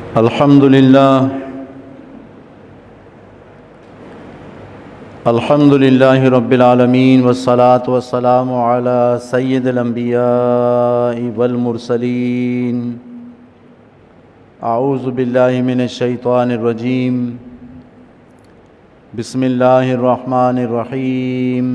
الحمد للہ رب العالمین والصلاة والسلام علی سید الانبیاء والمرسلین اعوذ باللہ من الشیطان الرجیم بسم اللہ الرحمن الرحیم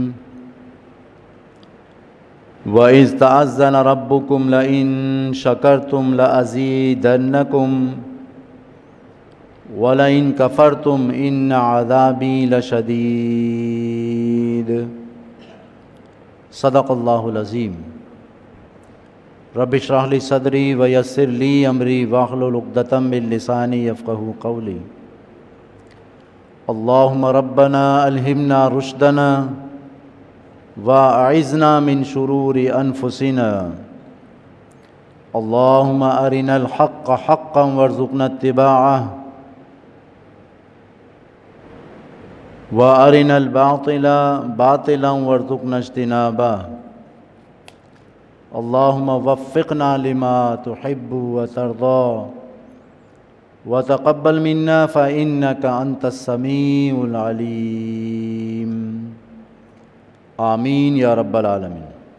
وَإِذْ تَأَذَّنَ رَبُّكُمْ لَئِن شَكَرْتُمْ لَأَزِيدَنَّكُمْ وَلَئِن كَفَرْتُمْ إِنَّ عَذَابِي لَشَدِيدٌ صدق اللہ العظیم رب اشرح لی صدری ویسر لی امری واحلل عقدۃ من لسانی یفقہوا قولی اللہم ربنا الہمنا رشدنا وَأَعِذْنَا مِن شُرُورِ أَنفُسِنَا اللهم أرنا الحق حقا وارزقنا اتباعه وأرنا الباطل باطلا وارزقنا اجتنابه اللهم وفقنا لما تحب وترضى وتقبل منا فإنك أنت السميع العليم آمین یا رب العالمین۔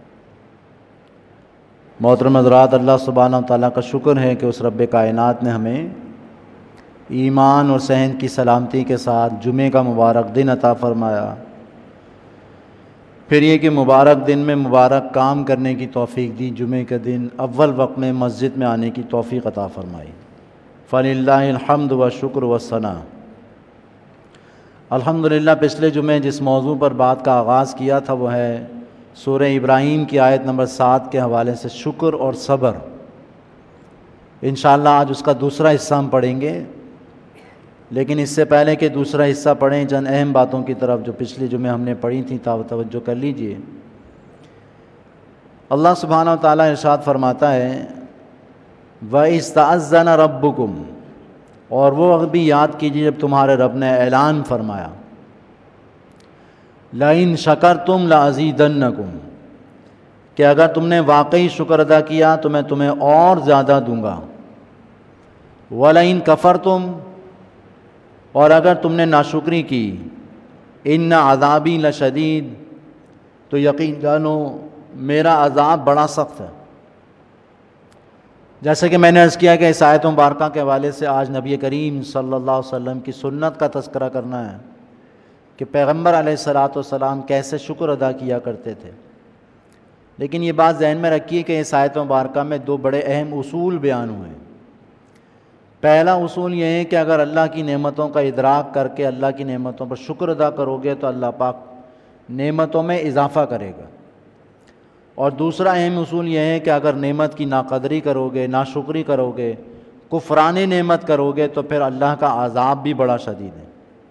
محترم حضرات، اللہ سبحانہ وتعالیٰ کا شکر ہے کہ اس رب کائنات نے ہمیں ایمان اور صحت کی سلامتی کے ساتھ جمعہ کا مبارک دن عطا فرمایا، پھر یہ کہ مبارک دن میں مبارک کام کرنے کی توفیق دی، جمعہ کے دن اول وقت میں مسجد میں آنے کی توفیق عطا فرمائی۔ فللہ الحمد والشکر والثناء۔ الحمدللہ پچھلے جمعے جس موضوع پر بات کا آغاز کیا تھا وہ ہے سورہ ابراہیم کی آیت نمبر 7 کے حوالے سے شکر اور صبر۔ انشاءاللہ آج اس کا دوسرا حصہ ہم پڑھیں گے، لیکن اس سے پہلے کہ دوسرا حصہ پڑھیں چند اہم باتوں کی طرف جو پچھلے جمعے ہم نے پڑھی تھیں توجہ کر لیجئے۔ اللہ سبحانہ وتعالیٰ ارشاد فرماتا ہے وَإِذْ تَأَذَّنَ رَبُّكُمْ، اور وہ وقت بھی یاد کیجیے جب تمہارے رب نے اعلان فرمایا لَإِن شَكَرْتُمْ لَأَزِيدَنَّكُمْ، کہ اگر تم نے واقعی شکر ادا کیا تو میں تمہیں اور زیادہ دوں گا، وَلَئِن كَفَرْتُمْ، اور اگر تم نے ناشکری کی، إِنَّ عَذَابِي لَشَدِيدٌ، تو یقین جانو میرا عذاب بڑا سخت ہے۔ جیسے کہ میں نے عرض کیا کہ اس آیت مبارکہ کے حوالے سے آج نبی کریم صلی اللہ علیہ وسلم کی سنت کا تذکرہ کرنا ہے کہ پیغمبر علیہ السلام کیسے شکر ادا کیا کرتے تھے۔ لیکن یہ بات ذہن میں رکھیے کہ اس آیت مبارکہ میں دو بڑے اہم اصول بیان ہوئے ہیں۔ پہلا اصول یہ ہے کہ اگر اللہ کی نعمتوں کا ادراک کر کے اللہ کی نعمتوں پر شکر ادا کرو گے تو اللہ پاک نعمتوں میں اضافہ کرے گا، اور دوسرا اہم اصول یہ ہے کہ اگر نعمت کی ناقدری کرو گے، ناشکری کرو گے، کفران نعمت کرو گے تو پھر اللہ کا عذاب بھی بڑا شدید ہے۔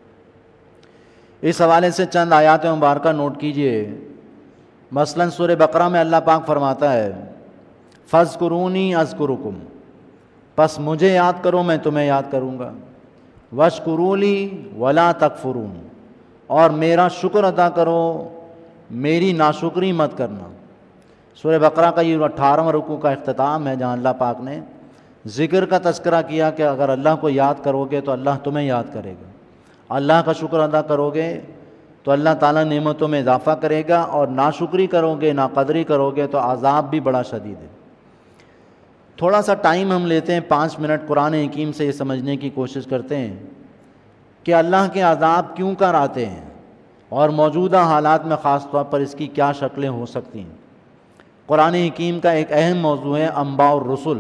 اس حوالے سے چند آیات مبارکہ نوٹ کیجئے۔ مثلا سورہ بقرہ میں اللہ پاک فرماتا ہے فَاذْكُرُونِي أَذْكُرُكُمْ، پس مجھے یاد کرو میں تمہیں یاد کروں گا، وَاشْكُرُوا لِي وَلَا تَكْفُرُونِ، اور میرا شکر ادا کرو، میری ناشکری مت کرنا۔ سورہ بقرہ کا یہ 18واں رکوع کا اختتام ہے جہاں اللہ پاک نے ذکر کا تذکرہ کیا کہ اگر اللہ کو یاد کرو گے تو اللہ تمہیں یاد کرے گا، اللہ کا شکر ادا کرو گے تو اللہ تعالیٰ نعمتوں میں اضافہ کرے گا، اور ناشکری کرو گے، ناقدری کرو گے تو عذاب بھی بڑا شدید ہے۔ تھوڑا سا ٹائم ہم لیتے ہیں، 5 منٹ قرآن حکیم سے یہ سمجھنے کی کوشش کرتے ہیں کہ اللہ کے عذاب کیوں کر آتے ہیں اور موجودہ حالات میں خاص طور پر اس کی کیا شکلیں ہو سکتی ہیں۔ قرآن حکیم کا ایک اہم موضوع ہے انباء الرسل۔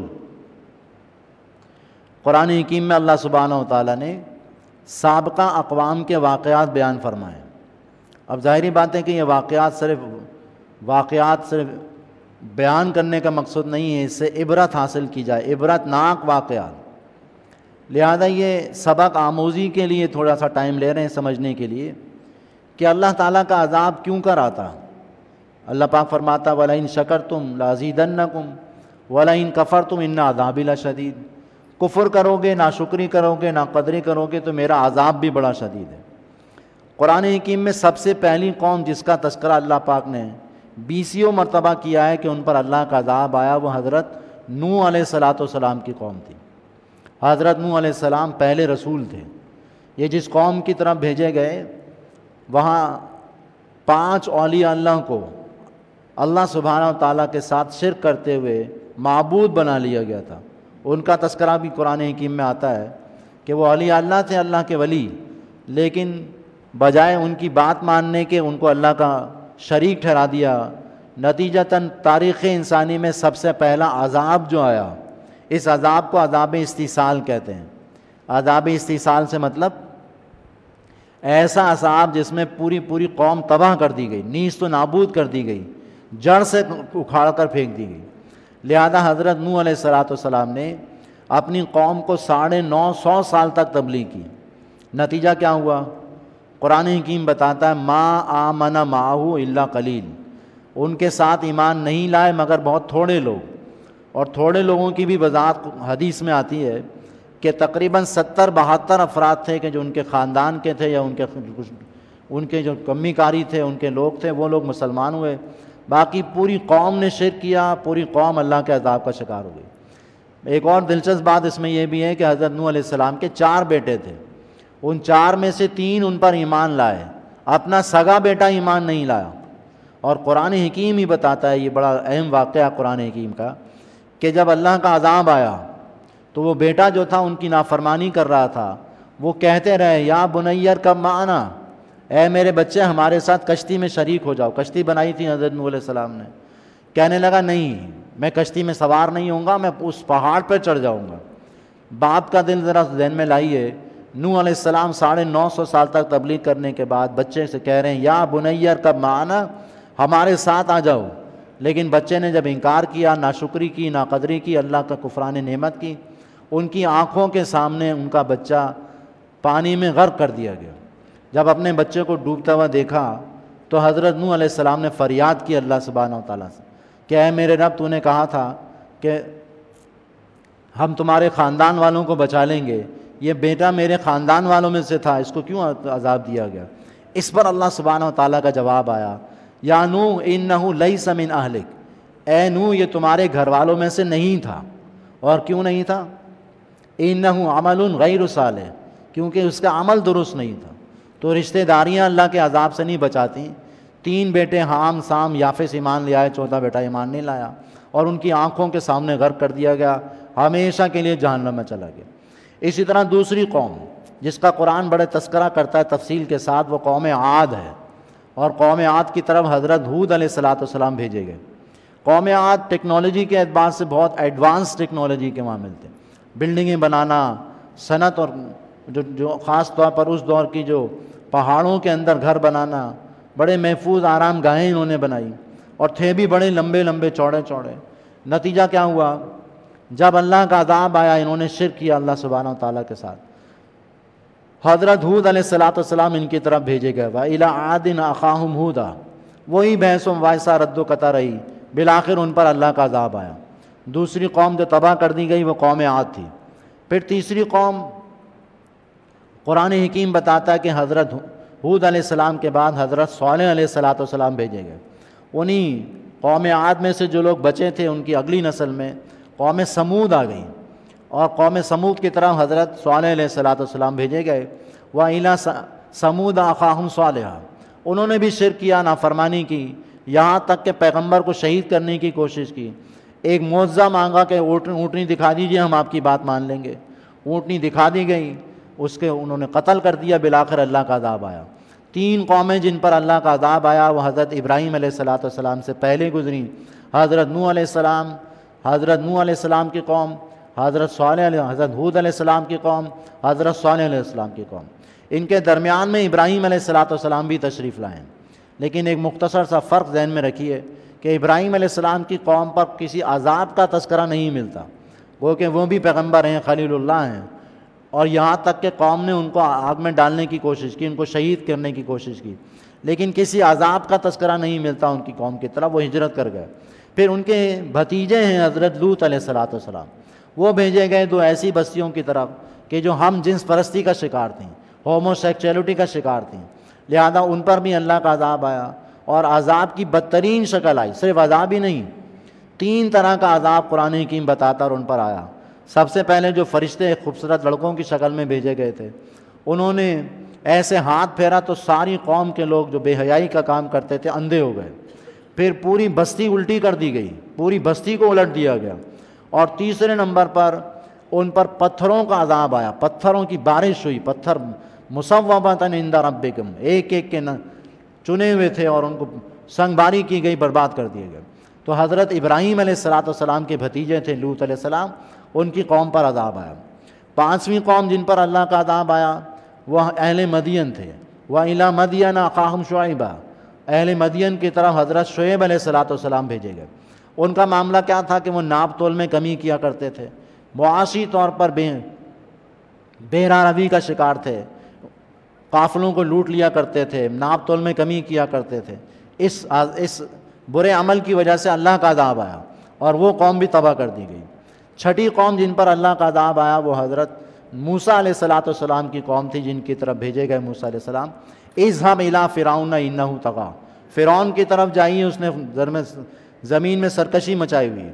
قرآن حکیم میں اللہ سبحانہ وتعالیٰ نے سابقہ اقوام کے واقعات بیان فرمائے۔ اب ظاہری بات ہے کہ یہ واقعات صرف بیان کرنے کا مقصد نہیں ہے، اس سے عبرت حاصل کی جائے، عبرت ناک واقعات، لہذا یہ سبق آموزی کے لیے تھوڑا سا ٹائم لے رہے ہیں سمجھنے کے لیے کہ اللہ تعالیٰ کا عذاب کیوں کر آتا۔ اللہ پاک فرماتا وَلَئِن شَكَرْتُمْ لَأَزِيدَنَّكُمْ وَلَئِن كَفَرْتُمْ إِنَّ عَذَابِي لَشَدِيدٌ، کفر کرو گے، ناشکری کرو گے، ناقدری کرو گے تو میرا عذاب بھی بڑا شدید ہے۔ قرآن حکیم میں سب سے پہلی قوم جس کا تذکرہ اللہ پاک نے 20 مرتبہ کیا ہے کہ ان پر اللہ کا عذاب آیا، وہ حضرت نوح علیہ السلام کی قوم تھی۔ حضرت نوح علیہ السلام پہلے رسول تھے. یہ جس قوم کی طرف بھیجے گئے وہاں 5 اولیاء اللہ کو اللہ سبحانہ و تعالیٰ کے ساتھ شرک کرتے ہوئے معبود بنا لیا گیا تھا. ان کا تذکرہ بھی قرآن حکیم میں آتا ہے کہ وہ اولیاء اللہ تھے، اللہ کے ولی، لیکن بجائے ان کی بات ماننے کے ان کو اللہ کا شریک ٹھہرا دیا. نتیجتاً تاریخ انسانی میں سب سے پہلا عذاب جو آیا، اس عذاب کو عذاب استیصال کہتے ہیں. عذاب استیصال سے مطلب ایسا عذاب جس میں پوری قوم تباہ کر دی گئی، نیست و نابود کر دی گئی، جڑ سے اکھاڑ کر پھینک دی گئی. لہذا حضرت نوح علیہ السلام نے اپنی قوم کو 950 سال تک تبلیغ کی. نتیجہ کیا ہوا؟ قرآن حکیم بتاتا ہے ما آمن معہ الا قلیل، ان کے ساتھ ایمان نہیں لائے مگر بہت تھوڑے لوگ. اور تھوڑے لوگوں کی بھی وضاحت حدیث میں آتی ہے کہ تقریباً 70-72 افراد تھے کہ جو ان کے خاندان کے تھے یا ان کے جو کمی کاری تھے، ان کے لوگ تھے، وہ لوگ مسلمان ہوئے. باقی پوری قوم نے شرک کیا، پوری قوم اللہ کے عذاب کا شکار ہو گئی. ایک اور دلچسپ بات اس میں یہ بھی ہے کہ حضرت نوح علیہ السلام کے 4 بیٹے تھے. ان 4 میں سے 3 ان پر ایمان لائے، اپنا سگا بیٹا ایمان نہیں لایا. اور قرآن حکیم ہی بتاتا ہے، یہ بڑا اہم واقعہ قرآن حکیم کا، کہ جب اللہ کا عذاب آیا تو وہ بیٹا جو تھا ان کی نافرمانی کر رہا تھا، وہ کہتے رہے یا بنی ارکب معنا، اے میرے بچے ہمارے ساتھ کشتی میں شریک ہو جاؤ. کشتی بنائی تھی حضرت نوح علیہ السلام نے. کہنے لگا نہیں، میں کشتی میں سوار نہیں ہوں گا، میں اس پہاڑ پہ چڑھ جاؤں گا. باپ کا دل ذرا ذہن میں لائیے. نوح علیہ السلام 950 سال تک تبلیغ کرنے کے بعد بچے سے کہہ رہے ہیں یا بنی ارکب معنا، ہمارے ساتھ آ جاؤ. لیکن بچے نے جب انکار کیا، ناشکری کی، ناقدری کی، اللہ کا کفران نعمت کی، ان کی آنکھوں کے سامنے ان کا بچہ پانی میں غرق کر دیا گیا. جب اپنے بچے کو ڈوبتا ہوا دیکھا تو حضرت نوح علیہ السلام نے فریاد کی اللہ سبحانہ و تعالیٰ سے کہ اے میرے رب، تو نے کہا تھا کہ ہم تمہارے خاندان والوں کو بچا لیں گے، یہ بیٹا میرے خاندان والوں میں سے تھا، اس کو کیوں عذاب دیا گیا؟ اس پر اللہ سبحانہ و تعالیٰ کا جواب آیا یا نوح انہ لیس من اہلک، اے نوح یہ تمہارے گھر والوں میں سے نہیں تھا. اور کیوں نہیں تھا؟ انہ عمل غیر صالح، کیونکہ اس کا عمل درست نہیں تھا. تو رشتہ داریاں اللہ کے عذاب سے نہیں بچاتی. 3 بیٹے حام، سام، یافس ایمان لے آئے، 4تھا بیٹا ایمان نہیں لایا اور ان کی آنکھوں کے سامنے غرق کر دیا گیا، ہمیشہ کے لیے جہنم میں چلا گیا. اسی طرح دوسری قوم جس کا قرآن بڑے تذکرہ کرتا ہے تفصیل کے ساتھ، وہ قوم عاد ہے. اور قوم عاد کی طرف حضرت ہود علیہ السلام بھیجے گئے. قوم عاد ٹیکنالوجی کے اعتبار سے بہت ایڈوانس ٹیکنالوجی کے معامل تھے. بلڈنگیں بنانا، صنعت، اور جو خاص طور پر اس دور کی جو پہاڑوں کے اندر گھر بنانا، بڑے محفوظ آرام گاہیں انہوں نے بنائی اور تھے بھی بڑے لمبے لمبے چوڑے چوڑے. نتیجہ کیا ہوا؟ جب اللہ کا عذاب آیا انہوں نے شرک کیا اللہ سبحانہ و تعالیٰ کے ساتھ. حضرت ہود علیہ السلام ان کی طرف بھیجے گئے. وَإِلَىٰ عَادٍ أَخَاهُمْ هُودًا، وہی بحث و مباحثہ رد و قطع رہی، بالآخر ان پر اللہ کا عذاب آیا. دوسری قوم جو تباہ کر دی گئی وہ قوم عاد تھی. پھر تیسری قوم قرآن حکیم بتاتا ہے کہ حضرت ہود علیہ السلام کے بعد حضرت صالح علیہ السلام بھیجے گئے. انہی قوم عاد میں سے جو لوگ بچے تھے ان کی اگلی نسل میں قوم سمود آ گئی اور قوم سمود کی طرف حضرت صالح علیہ السلام بھیجے گئے. وَإِلَىٰ ثَمُودَ أَخَاهُمْ صَالِحًا، انہوں نے بھی شرک کیا، نافرمانی کی، یہاں تک کہ پیغمبر کو شہید کرنے کی کوشش کی. ایک معجزہ مانگا کہ اونٹنی دکھا دیجئے ہم آپ کی بات مان لیں گے. اونٹنی دکھا دی گئی، اس کے انہوں نے قتل کر دیا، بالآخر اللہ کا عذاب آیا. 3 قومیں جن پر اللہ کا عذاب آیا وہ حضرت ابراہیم علیہ السلام سے پہلے گزری. حضرت نوح علیہ السلام کی قوم، حضرت ہود علیہ السلام کی قوم، حضرت صالح علیہ السلام کی قوم. ان کے درمیان میں ابراہیم علیہ السلام بھی تشریف لائے. لیکن ایک مختصر سا فرق ذہن میں رکھیے کہ ابراہیم علیہ السلام کی قوم پر کسی عذاب کا تذکرہ نہیں ملتا، وہ کہ وہ بھی پیغمبر ہیں، خلیل اللہ ہیں، اور یہاں تک کہ قوم نے ان کو آگ میں ڈالنے کی کوشش کی، ان کو شہید کرنے کی کوشش کی، لیکن کسی عذاب کا تذکرہ نہیں ملتا ان کی قوم کی طرف. وہ ہجرت کر گئے. پھر ان کے بھتیجے ہیں حضرت لوط علیہ السلام، وہ بھیجے گئے 2 ایسی بستیوں کی طرف کہ جو ہم جنس پرستی کا شکار تھیں، ہومو سیکچولیٹی کا شکار تھیں. لہذا ان پر بھی اللہ کا عذاب آیا اور عذاب کی بدترین شکل آئی. صرف عذاب ہی نہیں، 3 طرح کا عذاب قرآن حکیم بتاتا اور ان پر آیا. سب سے پہلے جو فرشتے خوبصورت لڑکوں کی شکل میں بھیجے گئے تھے، انہوں نے ایسے ہاتھ پھیرا تو ساری قوم کے لوگ جو بے حیائی کا کام کرتے تھے اندھے ہو گئے. پھر پوری بستی الٹی کر دی گئی، پوری بستی کو الٹ دیا گیا. اور تیسرے نمبر پر ان پر پتھروں کا عذاب آیا، پتھروں کی بارش ہوئی. پتھر مصوبۃ عند ربکم، ایک ایک کے چنے ہوئے تھے اور ان کو سنگ باری کی گئی، برباد کر دیے گئے. تو حضرت ابراہیم علیہ السلام کے بھتیجے تھے لوط علیہ السلام، ان کی قوم پر عذاب آیا. پانچویں قوم جن پر اللہ کا عذاب آیا وہ اہل مدین تھے. وَإِلَىٰ مَدْيَنَ أَخَاهُمْ شُعَيْبًا، اہل مدین کی طرف حضرت شعیب علیہ السلام بھیجے گئے. ان کا معاملہ کیا تھا کہ وہ ناپ تول میں کمی کیا کرتے تھے، معاشی طور پر بے روی کا شکار تھے، قافلوں کو لوٹ لیا کرتے تھے، ناپ تول میں کمی کیا کرتے تھے. اس برے عمل کی وجہ سے اللہ کا عذاب آیا اور وہ قوم بھی تباہ کر دی گئی. چھٹی قوم جن پر اللہ کا عذاب آیا وہ حضرت موسیٰ علیہ السلام کی قوم تھی، جن کی طرف بھیجے گئے موسیٰ علیہ السلام. اذهب الى فرعون انه طغى، فرعون کی طرف جائیے، اس نے زمین میں سرکشی مچائی ہوئی ہے.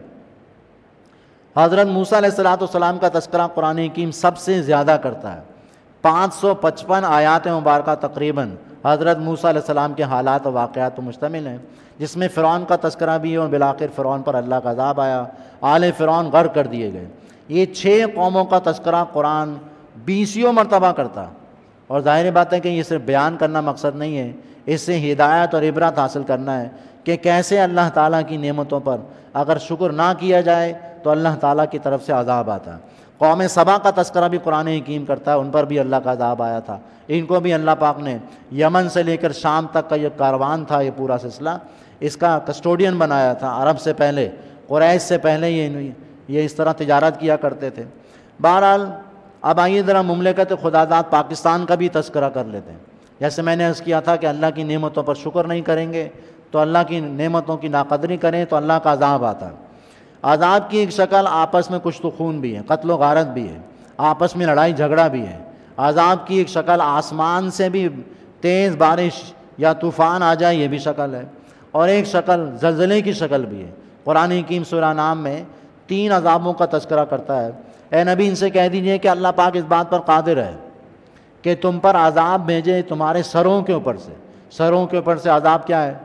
حضرت موسیٰ علیہ السلام کا تذکرہ قرآن حکیم سب سے زیادہ کرتا ہے. 555 آیات مبارکہ تقریباً حضرت موسیٰ علیہ السلام کے حالات و واقعات پر مشتمل ہیں، جس میں فرعون کا تذکرہ بھی ہے اور بالآخر فرعون پر اللہ کا عذاب آیا، آل فرعون غرق کر دیے گئے. یہ 6 قوموں کا تذکرہ قرآن 20 مرتبہ کرتا. اور ظاہر بات ہے کہ یہ صرف بیان کرنا مقصد نہیں ہے، اس سے ہدایت اور عبرت حاصل کرنا ہے کہ کیسے اللہ تعالیٰ کی نعمتوں پر اگر شکر نہ کیا جائے تو اللہ تعالیٰ کی طرف سے عذاب آتا ہے. قوم سبا کا تذکرہ بھی قرآن حکیم کرتا ہے، ان پر بھی اللہ کا عذاب آیا تھا. ان کو بھی اللہ پاک نے یمن سے لے کر شام تک کا یہ کاروان تھا، یہ پورا سلسلہ، اس کا کسٹوڈین بنایا تھا. عرب سے پہلے، قریش سے پہلے یہ اس طرح تجارت کیا کرتے تھے. بہرحال اب آئیے ذرا مملکت خداداد پاکستان کا بھی تذکرہ کر لیتے ہیں. جیسے میں نے عرض کیا تھا کہ اللہ کی نعمتوں پر شکر نہیں کریں گے تو اللہ کی نعمتوں کی ناقدری کریں تو اللہ کا عذاب آتا ہے. عذاب کی ایک شکل آپس میں کشت و خون بھی ہے، قتل و غارت بھی ہے، آپس میں لڑائی جھگڑا بھی ہے. عذاب کی ایک شکل آسمان سے بھی تیز بارش یا طوفان آ جائے، یہ بھی شکل ہے. اور ایک شکل زلزلے کی شکل بھی ہے. قرآن حکیم سورہ نام میں 3 عذابوں کا تذکرہ کرتا ہے. اے نبی ان سے کہہ دیجئے کہ اللہ پاک اس بات پر قادر ہے کہ تم پر عذاب بھیجے تمہارے سروں کے اوپر سے. سروں کے اوپر سے عذاب کیا ہے؟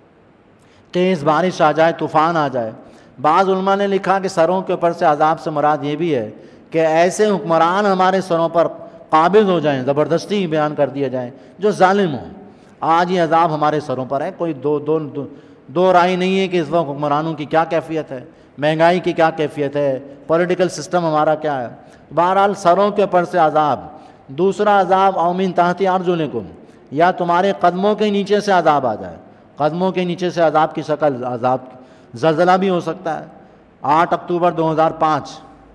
تیز بارش آ جائے، طوفان آ جائے. بعض علماء نے لکھا کہ سروں کے اوپر سے عذاب سے مراد یہ بھی ہے کہ ایسے حکمران ہمارے سروں پر قابض ہو جائیں، زبردستی بیان کر دیا جائیں، جو ظالم ہوں. آج یہ عذاب ہمارے سروں پر ہے. کوئی دو رائے نہیں ہے کہ اس وقت حکمرانوں کی کیا کیفیت ہے، مہنگائی کی کیا کیفیت ہے، پولیٹیکل سسٹم ہمارا کیا ہے. بہرحال سروں کے اوپر سے عذاب. دوسرا عذاب او من تحت ارجلکم، یا تمہارے قدموں کے نیچے سے عذاب آ جائے. قدموں کے نیچے سے عذاب کی شکل عذاب زلزلہ بھی ہو سکتا ہے. 8 اکتوبر 2005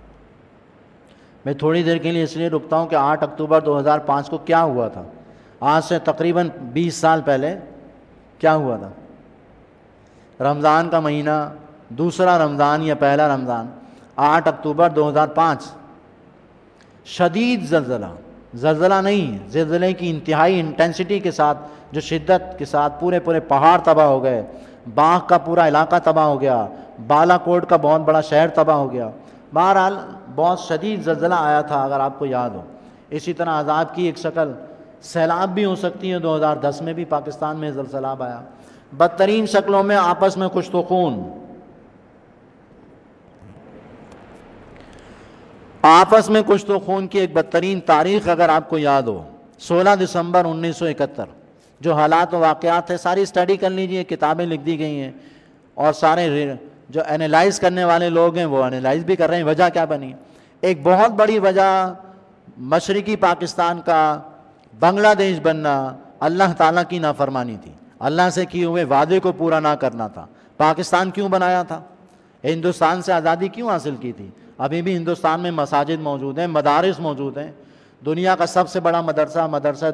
میں تھوڑی دیر کے لیے اس لیے رکتا ہوں کہ 8 اکتوبر 2005 کو کیا ہوا تھا. آج سے تقریباً 20 سال پہلے کیا ہوا تھا. رمضان کا مہینہ، دوسرا رمضان یا پہلا رمضان، 8 اکتوبر 2005، شدید زلزلہ نہیں، زلزلے کی انتہائی انٹینسٹی کے ساتھ، جو شدت کے ساتھ پورے پہاڑ تباہ ہو گئے، باغ کا پورا علاقہ تباہ ہو گیا، بالا کوٹ کا بہت بڑا شہر تباہ ہو گیا. بہرحال بہت شدید زلزلہ آیا تھا اگر آپ کو یاد ہو. اسی طرح عذاب کی ایک شکل سیلاب بھی ہو سکتی ہے. 2010 میں بھی پاکستان میں زلزلہ آیا. بدترین شکلوں میں آپس میں کشت و خون. آپس میں کشت و خون کی ایک بدترین تاریخ اگر آپ کو یاد ہو، 16 دسمبر 1971 جو حالات و واقعات ہیں ساری اسٹڈی کر لیجئے، کتابیں لکھ دی گئی ہیں اور سارے جو انالائز کرنے والے لوگ ہیں وہ انالائز بھی کر رہے ہیں وجہ کیا بنی. ایک بہت بڑی وجہ مشرقی پاکستان کا بنگلہ دیش بننا اللہ تعالیٰ کی نافرمانی تھی. اللہ سے کیے ہوئے وعدے کو پورا نہ کرنا تھا. پاکستان کیوں بنایا تھا؟ ہندوستان سے آزادی کیوں حاصل کی تھی؟ ابھی بھی ہندوستان میں مساجد موجود ہیں، مدارس موجود ہیں. دنیا کا سب سے بڑا مدرسہ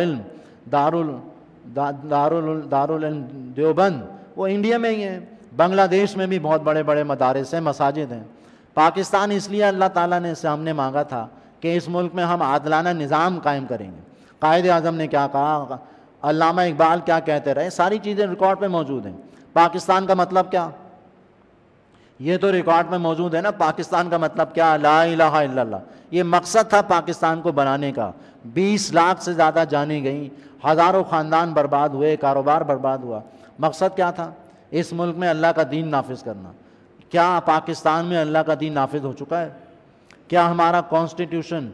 دارالعلم دیوبند، وہ انڈیا میں ہی ہے. بنگلہ دیش میں بھی بہت بڑے بڑے مدارس ہیں، مساجد ہیں. پاکستان اس لیے اللہ تعالیٰ نے سے ہم نے مانگا تھا کہ اس ملک میں ہم عادلانہ نظام قائم کریں گے. قائد اعظم نے کیا کہا، علامہ اقبال کیا کہتے رہے، ساری چیزیں ریکارڈ پہ موجود ہیں. پاکستان کا مطلب کیا؟ یہ تو ریکارڈ میں موجود ہے نا، پاکستان کا مطلب کیا؟ لا الہ الا اللہ. یہ مقصد تھا پاکستان کو بنانے کا. 20 لاکھ سے زیادہ جانیں گئیں، ہزاروں خاندان برباد ہوئے، کاروبار برباد ہوا. مقصد کیا تھا؟ اس ملک میں اللہ کا دین نافذ کرنا. کیا پاکستان میں اللہ کا دین نافذ ہو چکا ہے؟ کیا ہمارا کانسٹیٹیوشن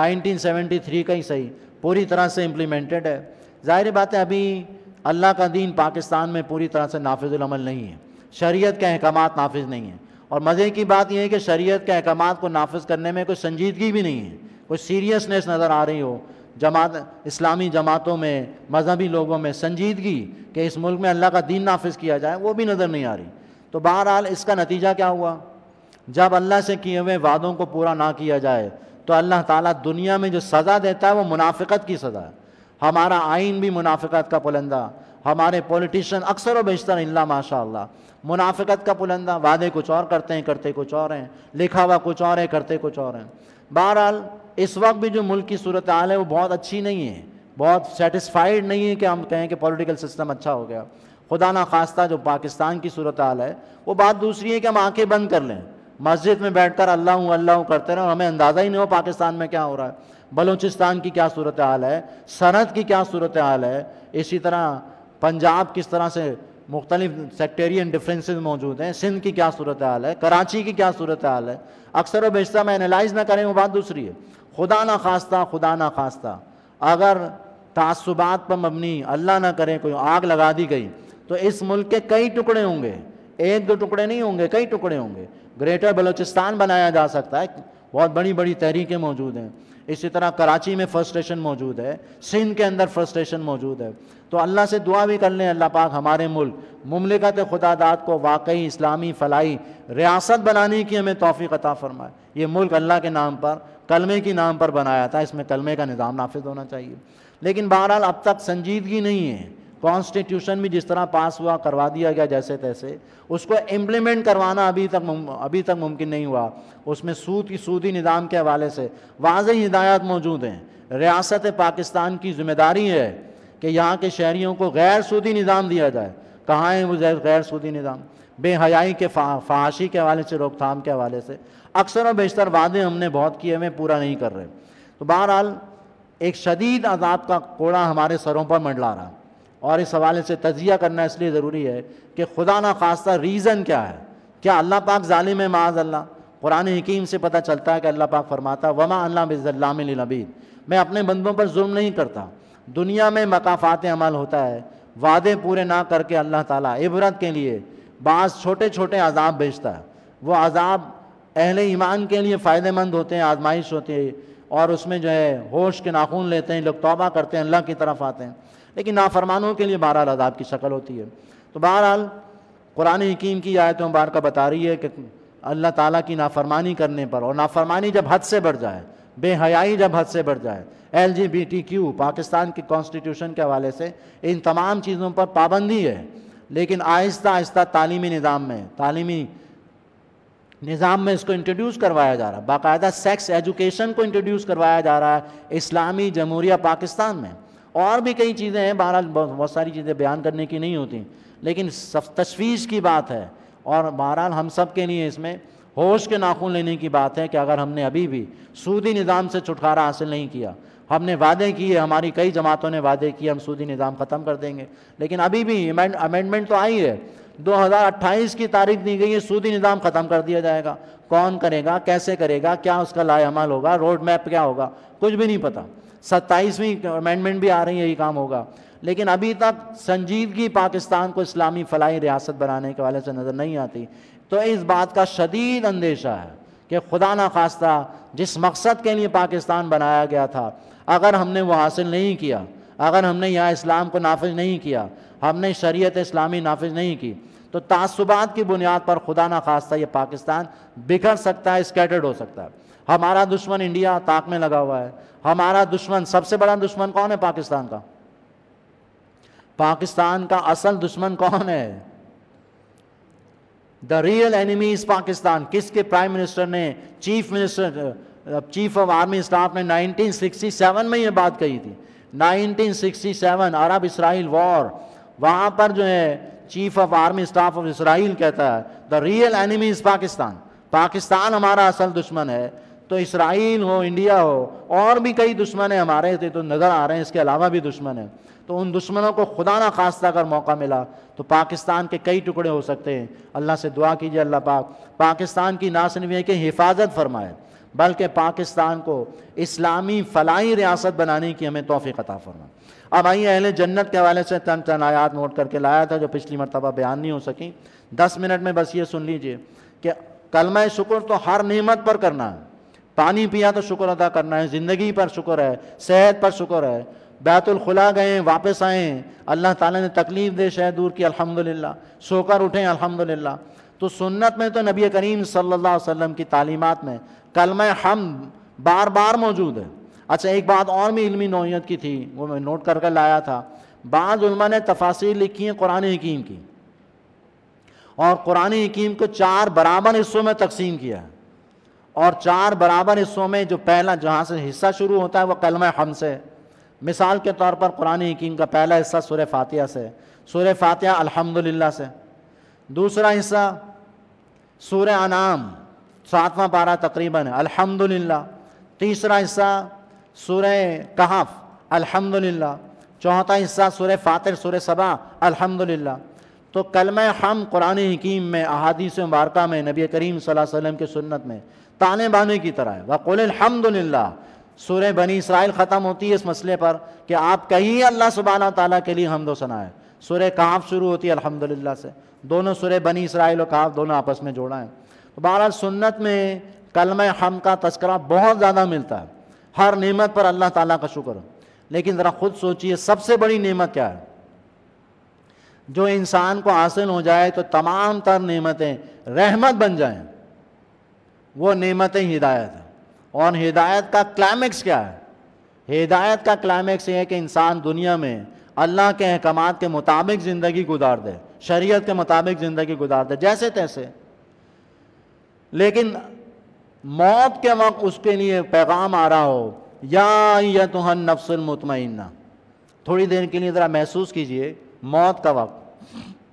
1973 کا ہی صحیح پوری طرح سے امپلیمنٹڈ ہے؟ ظاہر بات ہے ابھی اللہ کا دین پاکستان میں پوری طرح سے نافذ العمل نہیں ہے، شریعت کے احکامات نافذ نہیں ہیں. اور مزے کی بات یہ ہے کہ شریعت کے احکامات کو نافذ کرنے میں کوئی سنجیدگی بھی نہیں ہے، کوئی سیریسنیس نظر آ رہی ہو اسلامی جماعتوں میں، مذہبی لوگوں میں سنجیدگی کہ اس ملک میں اللہ کا دین نافذ کیا جائے، وہ بھی نظر نہیں آ رہی. تو بہرحال اس کا نتیجہ کیا ہوا؟ جب اللہ سے کیے ہوئے وعدوں کو پورا نہ کیا جائے تو اللہ تعالیٰ دنیا میں جو سزا دیتا ہے وہ منافقت کی سزا ہے. ہمارا آئین بھی منافقت کا پلندہ، ہمارے پولیٹیشین اکثر و بیشتر الا ماشاء اللہ منافقت کا پلندہ، وعدے کچھ اور کرتے ہیں، کرتے کچھ اور ہیں، لکھا ہوا کچھ اور ہے، کرتے کچھ اور ہیں. بہرحال اس وقت بھی جو ملک کی صورتحال ہے وہ بہت اچھی نہیں ہے، بہت سیٹسفائیڈ نہیں ہے کہ ہم کہیں کہ پولیٹیکل سسٹم اچھا ہو گیا. خدا نہ خواستہ جو پاکستان کی صورتحال ہے وہ بات دوسری ہے کہ ہم آنکھیں بند کر لیں، مسجد میں بیٹھ کر اللہ اللہ کرتے رہے اور ہمیں اندازہ ہی نہیں ہو پاکستان میں کیا ہو رہا ہے. بلوچستان کی کیا صورتحال ہے، سرحد کی کیا صورتحال ہے، اسی طرح پنجاب کس طرح سے مختلف سیکٹیرین ڈفرینسز موجود ہیں، سندھ کی کیا صورتحال ہے، کراچی کی کیا صورتحال ہے. اکثر و بیشتر میں انالائز نہ کریں وہ بات دوسری ہے. خدا نہ خواستہ اگر تعصبات پر مبنی اللہ نہ کرے کوئی آگ لگا دی گئی تو اس ملک کے کئی ٹکڑے ہوں گے، ایک دو ٹکڑے نہیں ہوں گے، کئی ٹکڑے ہوں گے. گریٹر بلوچستان بنایا جا سکتا ہے، بہت بڑی بڑی تحریکیں موجود ہیں. اسی طرح کراچی میں فرسٹریشن موجود ہے، سندھ کے اندر فرسٹریشن موجود ہے. تو اللہ سے دعا بھی کر لیں اللہ پاک ہمارے ملک مملکت خدا داد کو واقعی اسلامی فلاحی ریاست بنانے کی ہمیں توفیق عطا فرمائے. یہ ملک اللہ کے نام پر، کلمے کی نام پر بنایا تھا، اس میں کلمے کا نظام نافذ ہونا چاہیے. لیکن بہرحال اب تک سنجیدگی نہیں ہے. کانسٹیٹیوشن بھی جس طرح پاس ہوا کروا دیا گیا جیسے تیسے، اس کو امپلیمنٹ کروانا ابھی تک ممکن نہیں ہوا. اس میں سودی نظام کے حوالے سے واضح ہدایات موجود ہیں. ریاست پاکستان کی ذمہ داری ہے کہ یہاں کے شہریوں کو غیر سودی نظام دیا جائے. کہاں ہے وہ غیر سودی نظام؟ بے حیائی کے فحاشی کے حوالے سے، روک تھام کے حوالے سے اکثر و بیشتر وعدے ہم نے بہت کیے ہوئے پورا نہیں کر رہے. تو بہرحال ایک شدید عذاب کا کوڑا ہمارے سروں پر منڈلا رہا، اور اس حوالے سے تجزیہ کرنا اس لیے ضروری ہے کہ خدا نہ خواستہ ریزن کیا ہے. کیا اللہ پاک ظالم ہے؟ معاذ اللہ. قرآن حکیم سے پتہ چلتا ہے کہ اللہ پاک فرماتا ہے وما اللہ بظلام للعبید، میں اپنے بندوں پر ظلم نہیں کرتا. دنیا میں مکافات عمل ہوتا ہے، وعدے پورے نہ کر کے اللہ تعالیٰ عبرت کے لیے بعض چھوٹے چھوٹے عذاب بھیجتا ہے. وہ عذاب اہل ایمان کے لیے فائدہ مند ہوتے ہیں، آزمائش ہوتی ہے، اور اس میں جو ہے ہوش کے ناخن لیتے ہیں، لوگ توبہ کرتے ہیں، اللہ کی طرف آتے ہیں. لیکن نافرمانوں کے لیے بہرحال عذاب کی شکل ہوتی ہے. تو بہرحال قرآن حکیم کی آیت مبارکہ بتا رہی ہے کہ اللہ تعالیٰ کی نافرمانی کرنے پر، اور نافرمانی جب حد سے بڑھ جائے، بے حیائی جب حد سے بڑھ جائے، LGBTQ پاکستان کی کانسٹیٹیوشن کے حوالے سے ان تمام چیزوں پر پابندی ہے. لیکن آہستہ آہستہ تعلیمی نظام میں اس کو انٹروڈیوس کروایا جا رہا ہے. باقاعدہ سیکس ایجوکیشن کو انٹروڈیوس کروایا جا رہا ہے اسلامی جمہوریہ پاکستان میں. اور بھی کئی چیزیں ہیں، بہرحال بہت ساری چیزیں بیان کرنے کی نہیں ہوتی، لیکن تشویش کی بات ہے. اور بہرحال ہم سب کے لیے اس میں ہوش کے ناخن لینے کی بات ہے کہ اگر ہم نے ابھی بھی سودی نظام سے چھٹکارا حاصل نہیں کیا، ہم نے وعدے کیے، ہماری کئی جماعتوں نے وعدے کیے ہم سودی نظام ختم کر دیں گے، لیکن ابھی بھی امینڈمنٹ تو آئی ہے، 2028 کی تاریخ دی گئی ہے، سودی نظام ختم کر دیا جائے گا. کون کرے گا، کیسے کرے گا، کیا اس کا لائے عمل ہوگا، روڈ میپ کیا ہوگا، کچھ بھی نہیں پتہ. 27ویں امینڈمنٹ بھی آ رہی ہے، یہی کام ہوگا. لیکن ابھی تک سنجیدگی پاکستان کو اسلامی فلاحی ریاست بنانے کے حوالے سے نظر نہیں آتی. تو اس بات کا شدید اندیشہ ہے کہ خدا نہ خواستہ جس مقصد کے لیے پاکستان بنایا گیا تھا، اگر ہم نے وہ حاصل نہیں کیا، اگر ہم نے یہاں اسلام کو نافذ نہیں کیا، ہم نے شریعت اسلامی نافذ نہیں کی، تو تعصبات کی بنیاد پر خدا نہ خواستہ یہ پاکستان بکھر سکتا ہے، اسکیٹرڈ ہو سکتا ہے. ہمارا دشمن انڈیا طاق میں لگا ہوا ہے. ہمارا دشمن، سب سے بڑا دشمن کون ہے پاکستان کا؟ پاکستان کا اصل دشمن کون ہے؟ The real enemy is Pakistan. کس کے پرائم منسٹر نے، چیف آف آرمی اسٹاف نے 1967 میں یہ بات کہی تھی. 1967 عرب اسرائیل وار، وہاں پر جو ہے chief of army staff of Israel کہتا ہے the real enemy is Pakistan, Pakistan ہمارا اصل دشمن ہے. تو اسرائیل ہو، انڈیا ہو، اور بھی کئی دشمن ہیں ہمارے تو نظر آ رہے ہیں، اس کے علاوہ بھی دشمن ہیں. تو ان دشمنوں کو خدا نہ خواستہ اگر موقع ملا تو پاکستان کے کئی ٹکڑے ہو سکتے ہیں. اللہ سے دعا کیجیے اللہ پاک پاکستان کی نہ صرف یہ کہ حفاظت فرمائے بلکہ پاکستان کو اسلامی فلاحی ریاست بنانے کی ہمیں توفیق عطا فرمائے. اب آئیے اہل جنت کے حوالے سے چند آیات نوٹ کر کے لایا تھا جو پچھلی مرتبہ بیان نہیں ہو سکیں. 10 منٹ میں بس یہ سن لیجئے کہ کلمہ شکر تو ہر نعمت پر کرنا ہے. پانی پیا تو شکر ادا کرنا ہے، زندگی پر شکر ہے، صحت پر شکر ہے، بیت الخلا گئے واپس آئیں، اللہ تعالیٰ نے تکلیف دے شے دور کی الحمدللہ، سو کر اٹھیں الحمدللہ. تو سنت میں تو نبی کریم صلی اللہ علیہ وسلم کی تعلیمات میں کلمہ حمد بار بار موجود ہے. اچھا ایک بات اور بھی علمی نوعیت کی تھی، وہ میں نوٹ کر لایا تھا. بعض علماء نے تفاسیر لکھی ہیں قرآن حکیم کی، اور قرآن حکیم کو 4 برابر حصوں میں تقسیم کیا ہے، اور 4 برابر حصوں میں جو پہلا جہاں سے حصہ شروع ہوتا ہے وہ کلمہ حمد سے. مثال کے طور پر قرآن حکیم کا پہلا حصہ سورہ فاتحہ سے، سورہ فاتحہ الحمدللہ سے. دوسرا حصہ سورہ انعام 7واں پارہ تقریباً الحمدللہ. تیسرا حصہ سورہ کہف الحمدللہ. چوتھا حصہ سورہ فاطر سورہ سبا الحمدللہ. تو کلمہ حمد قرآن حکیم میں احادیث مبارکہ میں نبی کریم صلی اللہ علیہ وسلم کی سنت میں تانے بانے کی طرح ہے. وَقُلِ الْحَمْدُ سورہ بنی اسرائیل ختم ہوتی ہے اس مسئلے پر کہ آپ کہیں اللہ سبحانہ تعالیٰ کے لیے حمد و ثنا ہے. سورہ کہف شروع ہوتی ہے الحمدللہ سے. دونوں سورہ بنی اسرائیل و کہف دونوں آپس میں جوڑا ہے. بہرحال سنت میں کلمہ حمد کا تذکرہ بہت زیادہ ملتا ہے. ہر نعمت پر اللہ تعالیٰ کا شکر. لیکن ذرا خود سوچئے سب سے بڑی نعمت کیا ہے جو انسان کو حاصل ہو جائے تو تمام تر نعمتیں رحمت بن جائیں؟ وہ نعمت ہدایت ہے. اور ہدایت کا کلائمیکس کیا ہے؟ ہدایت کا کلائمیکس یہ ہے کہ انسان دنیا میں اللہ کے احکامات کے مطابق زندگی گزار دے، شریعت کے مطابق زندگی گزار دے جیسے تیسے. لیکن موت کے وقت اس کے لیے پیغام آ رہا ہو یا ایتھا النفس المطمئنہ. تھوڑی دیر کے لیے ذرا محسوس کیجئے موت کا وقت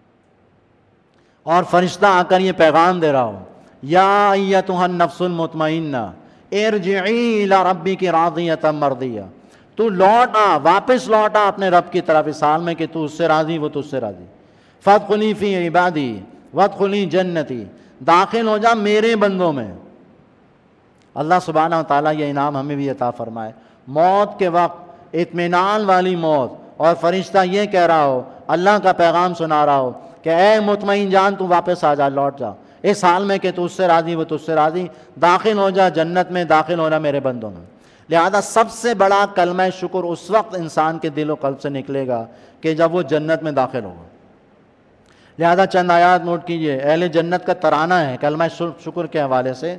اور فرشتہ آ کر یہ پیغام دے رہا ہو یا ایتھا النفس المطمئنہ ارجعی الی ربک راضیۃ مرضیہ. تو لوٹ آ، واپس لوٹ آ اپنے رب کی طرف اس حال میں کہ تو اس سے راضی وہ تجھ سے راضی. فادخلی فی عبادی وادخلی جنتی، داخل ہو جا میرے بندوں میں. اللہ سبحانہ وتعالیٰ یہ انعام ہمیں بھی عطا فرمائے. موت کے وقت اطمینان والی موت، اور فرشتہ یہ کہہ رہا ہو، اللہ کا پیغام سنا رہا ہو کہ اے مطمئن جان تو واپس آ جا، لوٹ جا اس حال میں کہ تو اس سے راضی وہ تجھ سے راضی. داخل ہو جا جنت میں، داخل ہو جا میرے بندوں میں. لہذا سب سے بڑا کلمہ شکر اس وقت انسان کے دل و قلب سے نکلے گا کہ جب وہ جنت میں داخل ہوگا. لہذا چند آیات نوٹ کیجئے. اہل جنت کا ترانہ ہے کلمہ شکر کے حوالے سے.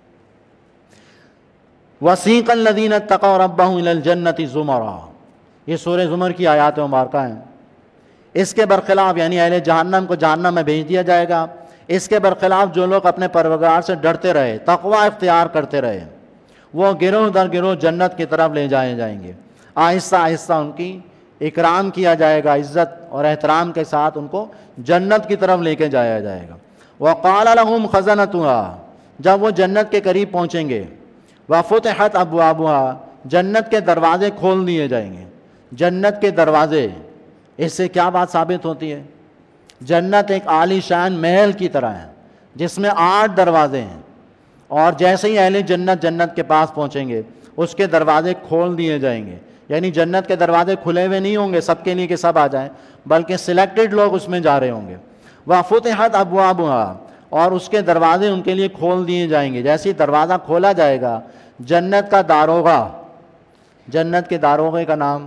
وَسِيقَ الَّذِينَ اتَّقَوْا رَبَّهُمْ إِلَى الْجَنَّةِ زُمَرًا، یہ سورہ زمر کی آیات مبارکہ ہیں. اس کے برخلاف یعنی اہل جہنم کو جہنم میں بھیج دیا جائے گا. اس کے برخلاف جو لوگ اپنے پروردگار سے ڈرتے رہے، تقوی اختیار کرتے رہے، وہ گروہ در گروہ جنت کی طرف لے جائے جائیں گے. آہستہ آہستہ ان کی اکرام کیا جائے گا، عزت اور احترام کے ساتھ ان کو جنت کی طرف لے کے جایا جائے گا. وَقَالَ لَهُمْ خَزَنَتُهَا، جب وہ جنت کے قریب پہنچیں گے، وَفُتِحَتْ أَبْوَابُهَا، جنت کے دروازے کھول دیے جائیں گے. جنت کے دروازے، اس سے کیا بات ثابت ہوتی ہے؟ جنت ایک عالی شان محل کی طرح ہے جس میں 8 دروازے ہیں، اور جیسے ہی اہل جنت جنت کے پاس پہنچیں گے اس کے دروازے کھول دیے جائیں گے. یعنی جنت کے دروازے کھلے ہوئے نہیں ہوں گے سب کے لیے کہ سب آ جائیں، بلکہ سلیکٹڈ لوگ اس میں جا رہے ہوں گے. وَفُتِحَتْ أَبْوَابُهَا، اور اس کے دروازے ان کے لیے کھول دیے جائیں گے. جیسے ہی دروازہ کھولا جائے گا جنت کا داروغہ، جنت کے داروغے کا نام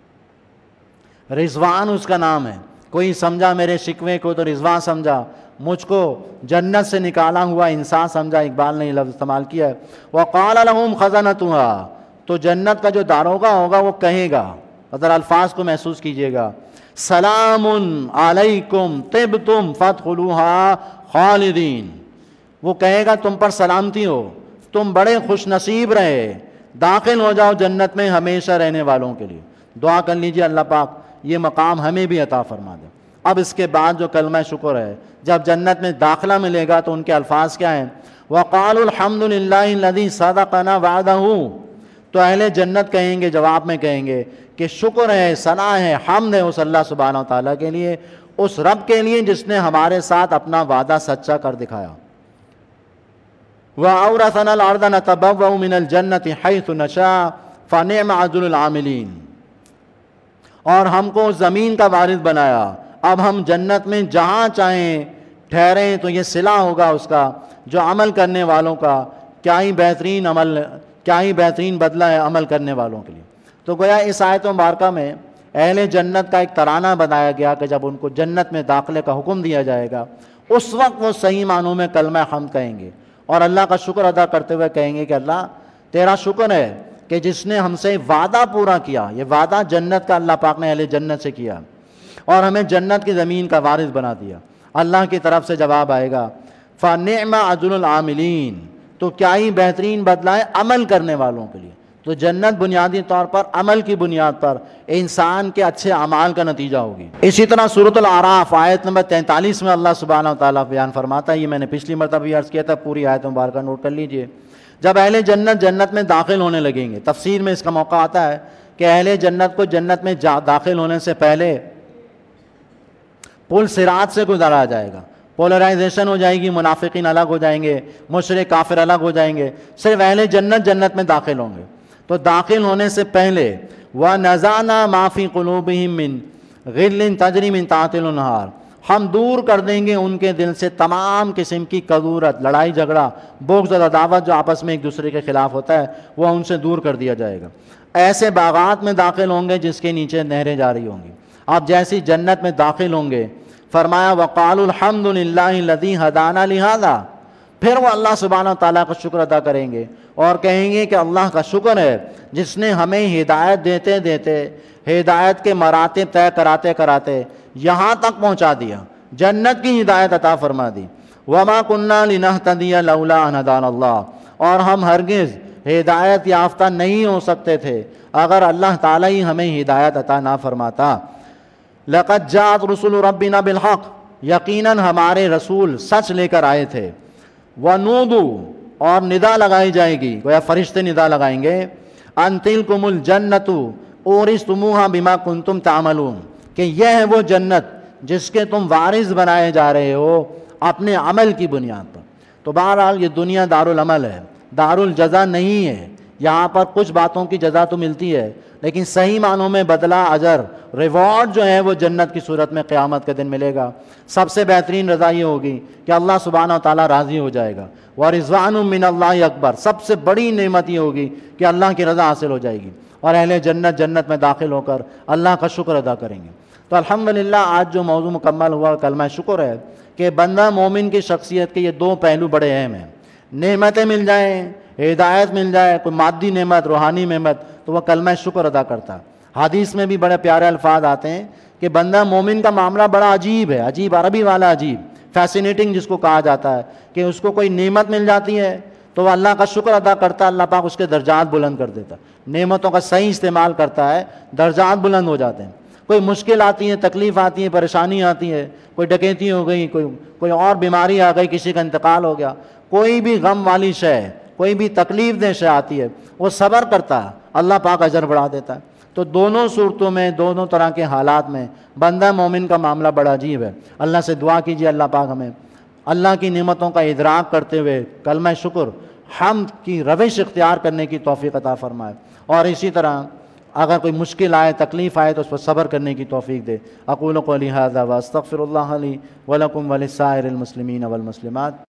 رضوان اس کا نام ہے. کوئی سمجھا میرے شکوے کو تو رضوان سمجھا، مجھ کو جنت سے نکالا ہوا انسان سمجھا. اقبال نے یہ لفظ استعمال کیا ہے. وَقَالَ لَهُمْ خَزَنَتُهَا، تو جنت کا جو داروغہ ہوگا وہ کہے گا، اگر الفاظ کو محسوس کیجئے گا، سلام علیکم طبتم فادخلوها خالدین. وہ کہے گا تم پر سلامتی ہو، تم بڑے خوش نصیب رہے، داخل ہو جاؤ جنت میں ہمیشہ رہنے والوں کے لیے. دعا کر لیجئے اللہ پاک یہ مقام ہمیں بھی عطا فرما دے. اب اس کے بعد جو کلمہ شکر ہے، جب جنت میں داخلہ ملے گا تو ان کے الفاظ کیا ہیں؟ وَقَالُوا الْحَمْدُ لِلَّهِ الَّذِي صَدَقَنَا وَعْدَهُ، تو اہل جنت کہیں گے، جواب میں کہیں گے کہ شکر ہے، ثنا ہے، حمد ہے اس اللہ سبحانہ و تعالیٰ کے لیے، اس رب کے لیے جس نے ہمارے ساتھ اپنا وعدہ سچا کر دکھایا۔ وَأَوْرَثَنَا الْأَرْضَ نَتَبَوَّأُ مِنَ الْجَنَّةِ حَيْثُ نَشَاءُ فَنِعْمَ أَجْرُ الْعَامِلِينَ، اور ہم کو زمین کا وارث بنایا، اب ہم جنت میں جہاں چاہیں ٹھہریں، تو یہ صلہ ہوگا اس کا جو عمل کرنے والوں کا، کیا ہی بہترین عمل، کیا ہی بہترین بدلہ ہے عمل کرنے والوں کے لیے۔ تو گویا اس آیت مبارکہ میں اہل جنت کا ایک ترانہ بنایا گیا کہ جب ان کو جنت میں داخلے کا حکم دیا جائے گا اس وقت وہ صحیح معنوں میں کلمہ حمد کہیں گے اور اللہ کا شکر ادا کرتے ہوئے کہیں گے کہ اللہ تیرا شکر ہے کہ جس نے ہم سے وعدہ پورا کیا، یہ وعدہ جنت کا اللہ پاک نے اہل جنت سے کیا اور ہمیں جنت کی زمین کا وارث بنا دیا۔ اللہ کی طرف سے جواب آئے گا فَنِعْمَ أَجْرُ الْعَامِلِينَ، تو کیا ہی بہترین بدلہ ہے عمل کرنے والوں کے لیے۔ تو جنت بنیادی طور پر عمل کی بنیاد پر انسان کے اچھے اعمال کا نتیجہ ہوگی۔ اسی طرح سورۃ الاعراف آیت نمبر 43 میں اللہ سبحانہ و تعالیٰ بیان فرماتا ہے، یہ میں نے پچھلی مرتبہ بھی عرض کیا تھا، پوری آیت مبارکہ نوٹ کر لیجئے۔ جب اہل جنت جنت میں داخل ہونے لگیں گے، تفسیر میں اس کا موقع آتا ہے کہ اہل جنت کو جنت میں داخل ہونے سے پہلے پل صراط سے گزارا جائے گا، پولرائزیشن ہو جائے گی، منافقین الگ ہو جائیں گے، مشرک کافر الگ ہو جائیں گے، صرف اہل جنت جنت میں داخل ہوں گے۔ تو داخل ہونے سے پہلے وَنَزَعْنَا مَا فِي قُلُوبِهِم مِّن غِلٍّ تَجْرِي مِن تَحْتِهَا الْأَنْهَارُ، ہم دور کر دیں گے ان کے دل سے تمام قسم کی کدورت، لڑائی جھگڑا، بغض اور عداوت جو آپس میں ایک دوسرے کے خلاف ہوتا ہے وہ ان سے دور کر دیا جائے گا۔ ایسے باغات میں داخل ہوں گے جس کے نیچے نہریں جاری ہوں گی۔ آپ جیسی جنت میں داخل ہوں گے، فرمایا وَقَالُوا الْحَمْدُ لِلَّهِ الَّذِي ہَدَانَا لِهَذَا، پھر وہ اللہ سبحانہ و تعالیٰ کا شکر ادا کریں گے اور کہیں گے کہ اللہ کا شکر ہے جس نے ہمیں ہدایت دیتے دیتے، ہدایت کے مراتب طے کراتے کراتے یہاں تک پہنچا دیا، جنت کی ہدایت عطا فرما دی۔ وَمَا كُنَّا لِنَهْتَدِيَ لَوْلَا أَنْ هَدَانَا اللَّهُ، اور ہم ہرگز ہدایت یافتہ نہیں ہو سکتے تھے اگر اللہ تعالیٰ ہی ہمیں ہدایت عطا نہ فرماتا۔ لَقَدْ جَاءَتْ رُسُلُ رَبِّنَا بِالْحَقِّ، یقیناً ہمارے رسول سچ لے کر آئے تھے۔ وَنُودُوا، اور ندا لگائی جائے گی، گویا فرشتے ندا لگائیں گے، أَن تِلْكُمُ الْجَنَّةُ أُورِثْتُمُوهَا بِمَا كُنْتُمْ تَعْمَلُونَ، کہ یہ ہے وہ جنت جس کے تم وارث بنائے جا رہے ہو اپنے عمل کی بنیاد پر۔ تو بہرحال یہ دنیا دارالعمل ہے، دارالجزا نہیں ہے، یہاں پر کچھ باتوں کی جزا تو ملتی ہے لیکن صحیح معنوں میں بدلہ، اجر، ریوارڈ جو ہے وہ جنت کی صورت میں قیامت کے دن ملے گا۔ سب سے بہترین رضا یہ ہوگی کہ اللہ سبحانہ و تعالیٰ راضی ہو جائے گا، وَرِضْوَانٌ مِّنَ اللَّهِ اکبر، سب سے بڑی نعمت یہ ہوگی کہ اللہ کی رضا حاصل ہو جائے گی اور اہل جنت جنت میں داخل ہو کر اللہ کا شکر ادا کریں گے۔ تو الحمدللہ آج جو موضوع مکمل ہوا کلمہ شکر ہے کہ بندہ مومن کی شخصیت کے یہ دو پہلو بڑے اہم ہیں، نعمتیں مل جائیں، ہدایت مل جائے، کوئی مادی نعمت، روحانی نعمت، تو وہ کلمہ شکر ادا کرتا ہے۔ حدیث میں بھی بڑے پیارے الفاظ آتے ہیں کہ بندہ مومن کا معاملہ بڑا عجیب ہے، عجیب عربی والا عجیب، فیسینیٹنگ جس کو کہا جاتا ہے، کہ اس کو کوئی نعمت مل جاتی ہے تو وہ اللہ کا شکر ادا کرتا ہے، اللہ پاک اس کے درجات بلند کر دیتا ہے، نعمتوں کا صحیح استعمال کرتا ہے، درجات بلند ہو جاتے ہیں۔ کوئی مشکل آتی ہے، تکلیف آتی ہے، پریشانی آتی ہے، کوئی ڈکیتی ہو گئی، کوئی اور بیماری آ گئی، کسی کا انتقال ہو گیا، کوئی بھی غم والی شے، کوئی بھی تکلیف دہ شے آتی ہے، وہ صبر کرتا ہے، اللہ پاک اجر بڑھا دیتا ہے۔ تو دونوں صورتوں میں، دونوں طرح کے حالات میں بندہ مومن کا معاملہ بڑا عجیب ہے۔ اللہ سے دعا کیجیے اللہ پاک ہمیں اللہ کی نعمتوں کا ادراک کرتے ہوئے کلمہ شکر، حمد کی روش اختیار کرنے کی توفیق عطا فرمائے، اور اسی طرح اگر کوئی مشکل آئے، تکلیف آئے تو اس پر صبر کرنے کی توفیق دے۔ اقول قولی ھذا واستغفر اللہ لی ولکم ولسائر المسلمین والمسلمات۔